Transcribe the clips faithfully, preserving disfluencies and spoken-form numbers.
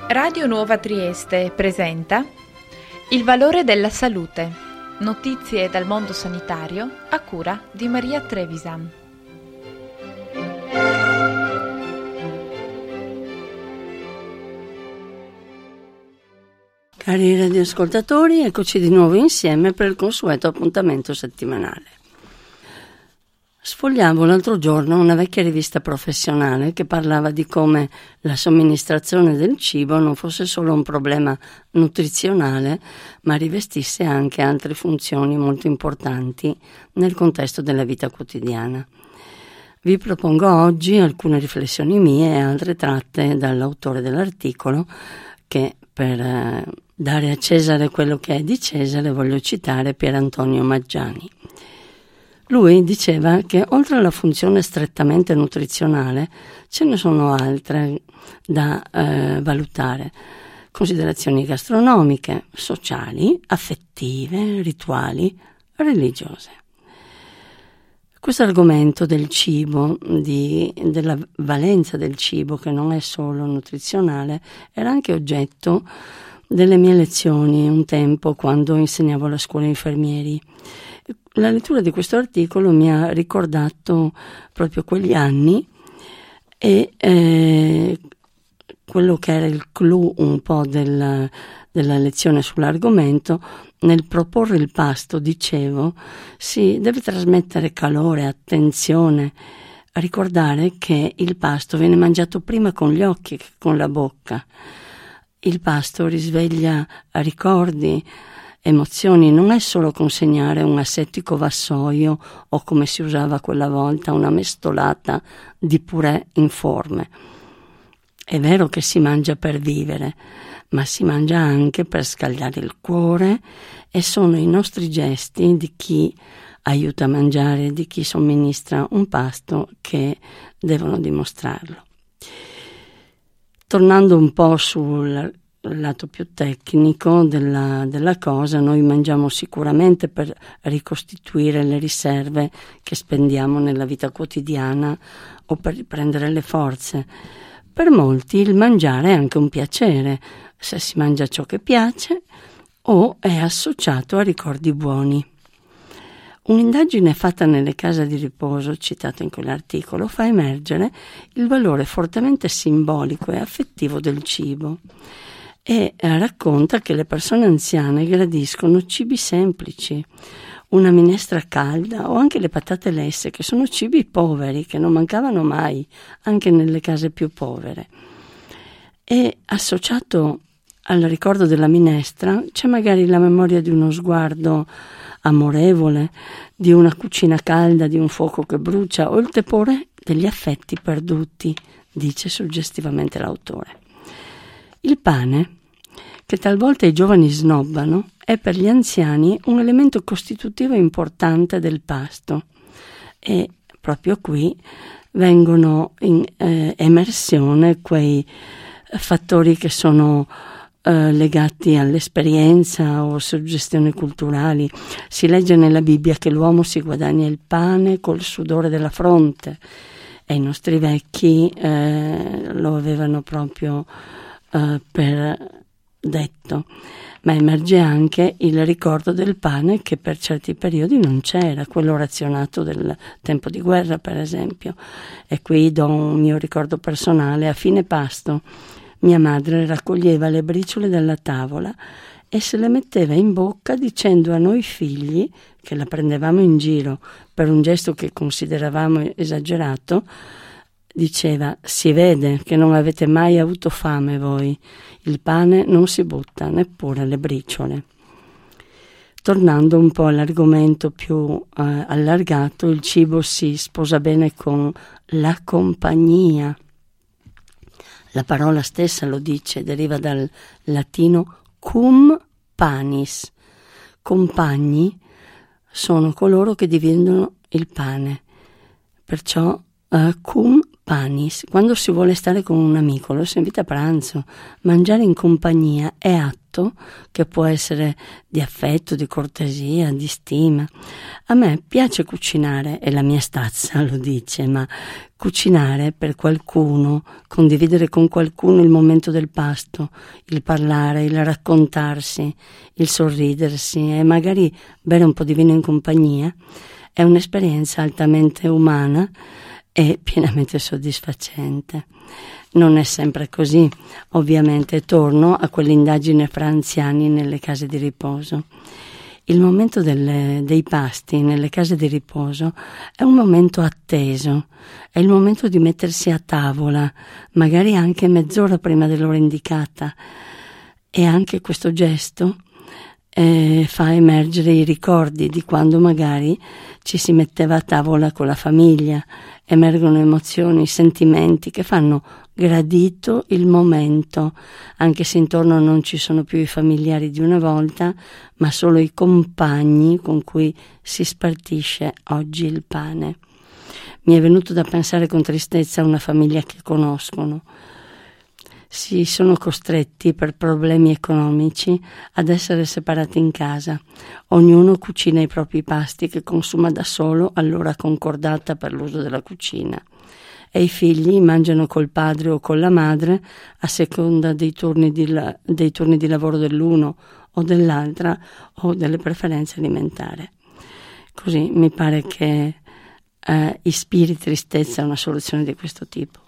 Radio Nuova Trieste presenta Il valore della salute. Notizie dal mondo sanitario a cura di Maria Trevisan. Cari radioascoltatori, eccoci di nuovo insieme per il consueto appuntamento settimanale. Sfogliavo l'altro giorno una vecchia rivista professionale che parlava di come la somministrazione del cibo non fosse solo un problema nutrizionale, ma rivestisse anche altre funzioni molto importanti nel contesto della vita quotidiana. Vi propongo oggi alcune riflessioni mie e altre tratte dall'autore dell'articolo che, per eh, dare a Cesare quello che è di Cesare, voglio citare Pier Antonio Maggiani. Lui diceva che oltre alla funzione strettamente nutrizionale ce ne sono altre da eh, valutare, considerazioni gastronomiche, sociali, affettive, rituali, religiose. Questo argomento del cibo, di, della valenza del cibo, che non è solo nutrizionale, era anche oggetto delle mie lezioni un tempo quando insegnavo alla scuola infermieri. La lettura di questo articolo mi ha ricordato proprio quegli anni e eh, quello che era il clou un po' della, della lezione sull'argomento. Nel proporre il pasto, dicevo, si deve trasmettere calore, attenzione, a ricordare che il pasto viene mangiato prima con gli occhi che con la bocca. Il pasto risveglia ricordi, emozioni, non è solo consegnare un asettico vassoio o, come si usava quella volta, una mestolata di purè informe. È vero che si mangia per vivere, ma si mangia anche per scaldare il cuore e sono i nostri gesti di chi aiuta a mangiare, di chi somministra un pasto, che devono dimostrarlo. Tornando un po' sul lato più tecnico della, della cosa, noi mangiamo sicuramente per ricostituire le riserve che spendiamo nella vita quotidiana o per riprendere le forze. Per molti il mangiare è anche un piacere, se si mangia ciò che piace o è associato a ricordi buoni. Un'indagine fatta nelle case di riposo, citata in quell'articolo, fa emergere il valore fortemente simbolico e affettivo del cibo e racconta che le persone anziane gradiscono cibi semplici, una minestra calda o anche le patate lesse, che sono cibi poveri, che non mancavano mai, anche nelle case più povere. E associato al ricordo della minestra c'è magari la memoria di uno sguardo amorevole, di una cucina calda, di un fuoco che brucia, o il tepore degli affetti perduti, dice suggestivamente l'autore. Il pane, che talvolta i giovani snobbano, è per gli anziani un elemento costitutivo importante del pasto e proprio qui vengono in eh, emersione quei fattori che sono eh, legati all'esperienza o suggestioni culturali. Si legge nella Bibbia che l'uomo si guadagna il pane col sudore della fronte e i nostri vecchi eh, lo avevano proprio eh, per detto, ma emerge anche il ricordo del pane che per certi periodi non c'era, quello razionato del tempo di guerra per esempio. E qui do un mio ricordo personale: a fine pasto mia madre raccoglieva le briciole dalla tavola e se le metteva in bocca dicendo a noi figli, che la prendevamo in giro per un gesto che consideravamo esagerato, diceva: si vede che non avete mai avuto fame voi, il pane non si butta, neppure le briciole. Tornando un po' all'argomento più eh, allargato, il cibo si sposa bene con la compagnia. La parola stessa lo dice, deriva dal latino cum panis. Compagni sono coloro che dividono il pane, perciò uh, cum panis. Quando si vuole stare con un amico, lo si invita a pranzo. Mangiare in compagnia è atto gesto che può essere di affetto, di cortesia, di stima. A me piace cucinare, e la mia stazza lo dice, ma cucinare per qualcuno, condividere con qualcuno il momento del pasto, il parlare, il raccontarsi, il sorridersi e magari bere un po' di vino in compagnia, è un'esperienza altamente umana e pienamente soddisfacente. Non è sempre così, ovviamente torno a quell'indagine fra anziani nelle case di riposo. Il momento delle, dei pasti nelle case di riposo è un momento atteso, è il momento di mettersi a tavola, magari anche mezz'ora prima dell'ora indicata, e anche questo gesto eh, fa emergere i ricordi di quando magari ci si metteva a tavola con la famiglia. Emergono emozioni, sentimenti che fanno gradito il momento, anche se intorno non ci sono più i familiari di una volta, ma solo i compagni con cui si spartisce oggi il pane. Mi è venuto da pensare con tristezza a una famiglia che conoscono. Si sono costretti per problemi economici ad essere separati in casa. Ognuno cucina i propri pasti che consuma da solo all'ora concordata per l'uso della cucina, e i figli mangiano col padre o con la madre a seconda dei turni di, la, dei turni di lavoro dell'uno o dell'altra o delle preferenze alimentari. Così mi pare che eh, ispiri tristezza a una soluzione di questo tipo.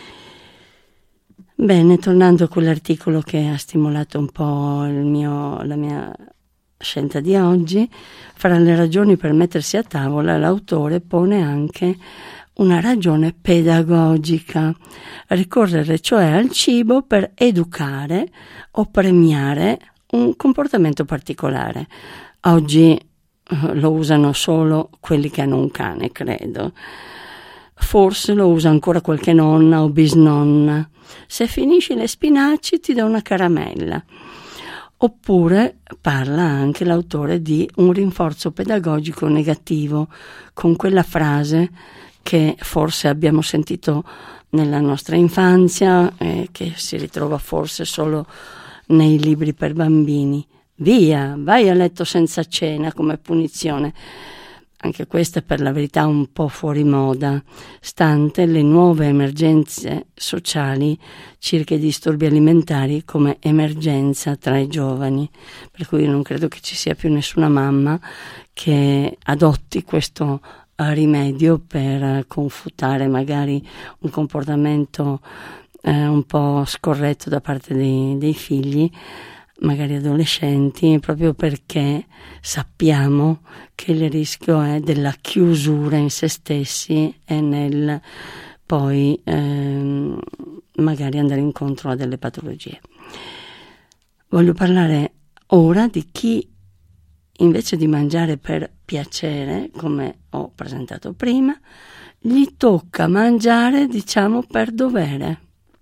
Bene, tornando a quell'articolo che ha stimolato un po' il mio, la mia scelta di oggi, fra le ragioni per mettersi a tavola l'autore pone anche una ragione pedagogica, ricorrere cioè al cibo per educare o premiare un comportamento particolare. Oggi lo usano solo quelli che hanno un cane, credo. Forse lo usa ancora qualche nonna o bisnonna. Se finisci le spinaci ti do una caramella. Oppure parla anche l'autore di un rinforzo pedagogico negativo, con quella frase che forse abbiamo sentito nella nostra infanzia, eh, che si ritrova forse solo nei libri per bambini. Via, vai a letto senza cena come punizione. Anche questa è per la verità un po' fuori moda, stante le nuove emergenze sociali circa i disturbi alimentari come emergenza tra i giovani. Per cui non credo che ci sia più nessuna mamma che adotti questo rimedio per confutare magari un comportamento eh, un po' scorretto da parte dei, dei figli, magari adolescenti, proprio perché sappiamo che il rischio è della chiusura in se stessi e nel poi ehm, magari andare incontro a delle patologie. Voglio parlare ora di chi invece di mangiare per piacere, come ho presentato prima, gli tocca mangiare, diciamo, per dovere.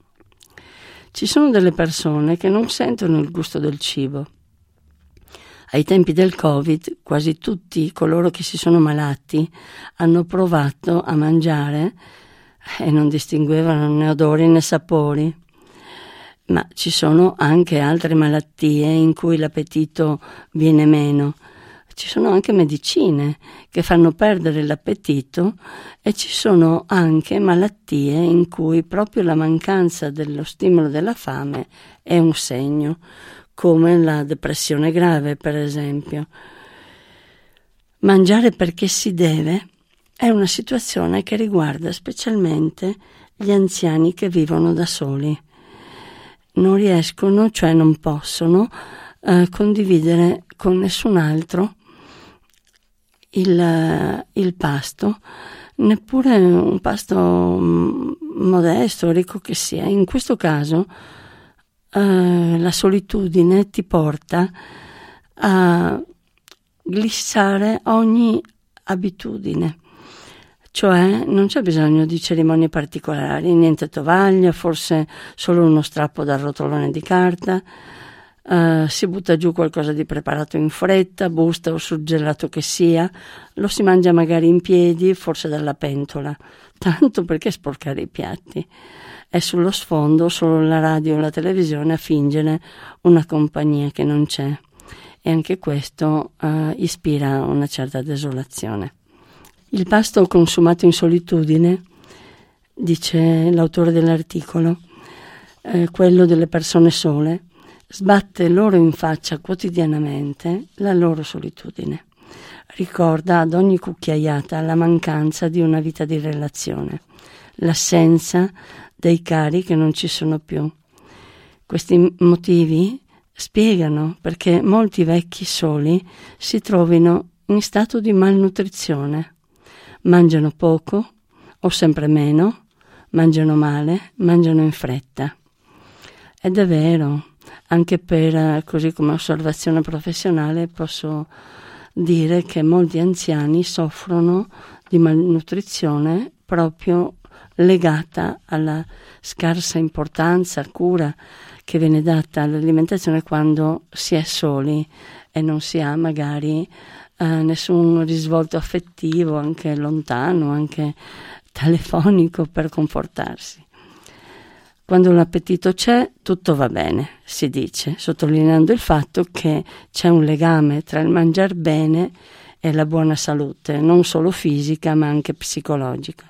Ci sono delle persone che non sentono il gusto del cibo. Ai tempi del Covid, quasi tutti coloro che si sono malati hanno provato a mangiare e non distinguevano né odori né sapori. Ma ci sono anche altre malattie in cui l'appetito viene meno. Ci sono anche medicine che fanno perdere l'appetito e ci sono anche malattie in cui proprio la mancanza dello stimolo della fame è un segno, come la depressione grave, per esempio. Mangiare perché si deve è una situazione che riguarda specialmente gli anziani che vivono da soli. Non riescono, cioè non possono, eh, condividere con nessun altro Il, il pasto, neppure un pasto modesto, ricco che sia. In questo caso eh, la solitudine ti porta a glissare ogni abitudine, cioè non c'è bisogno di cerimonie particolari, niente tovaglia, forse solo uno strappo dal rotolone di carta, Uh, si butta giù qualcosa di preparato in fretta, busta o surgelato che sia, lo si mangia magari in piedi, forse dalla pentola, tanto perché sporcare i piatti. È sullo sfondo solo la radio o la televisione a fingere una compagnia che non c'è, e anche questo uh, ispira una certa desolazione. Il pasto consumato in solitudine, dice l'autore dell'articolo, eh, quello delle persone sole, sbatte loro in faccia quotidianamente la loro solitudine. Ricorda ad ogni cucchiaiata la mancanza di una vita di relazione, l'assenza dei cari che non ci sono più. Questi motivi spiegano perché molti vecchi soli si trovino in stato di malnutrizione. Mangiano poco o sempre meno, mangiano male, mangiano in fretta. Ed è vero. Anche per, così come osservazione professionale, posso dire che molti anziani soffrono di malnutrizione proprio legata alla scarsa importanza, cura che viene data all'alimentazione quando si è soli e non si ha magari eh, nessun risvolto affettivo, anche lontano, anche telefonico, per confortarsi. Quando l'appetito c'è, tutto va bene, si dice, sottolineando il fatto che c'è un legame tra il mangiar bene e la buona salute, non solo fisica ma anche psicologica.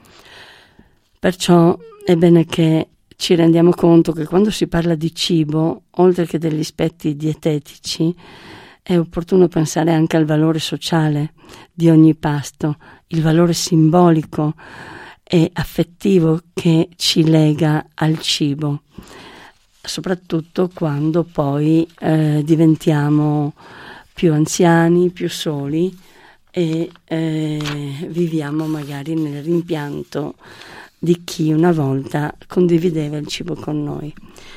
Perciò è bene che ci rendiamo conto che quando si parla di cibo, oltre che degli aspetti dietetici, è opportuno pensare anche al valore sociale di ogni pasto, il valore simbolico e affettivo che ci lega al cibo, soprattutto quando poi eh, diventiamo più anziani, più soli e eh, viviamo magari nel rimpianto di chi una volta condivideva il cibo con noi.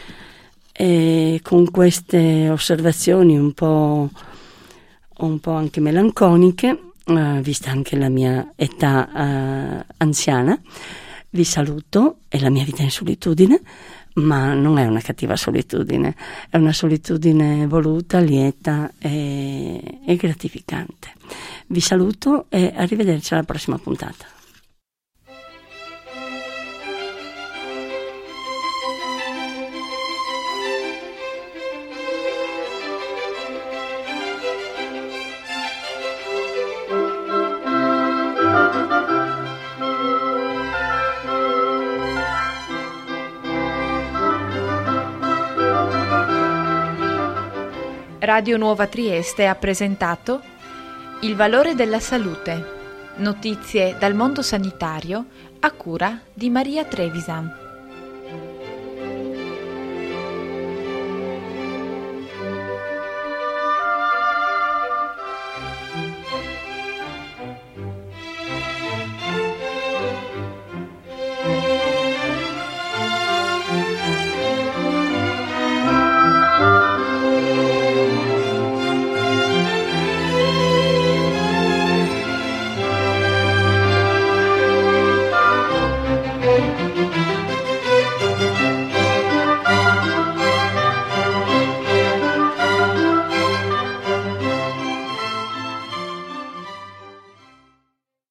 E con queste osservazioni un po', un po' anche melanconiche, Uh, vista anche la mia età uh, anziana, vi saluto. È la mia vita in solitudine, ma non è una cattiva solitudine, è una solitudine voluta, lieta e, e gratificante. Vi saluto e arrivederci alla prossima puntata. Radio Nuova Trieste ha presentato Il valore della salute. Notizie dal mondo sanitario a cura di Maria Trevisan.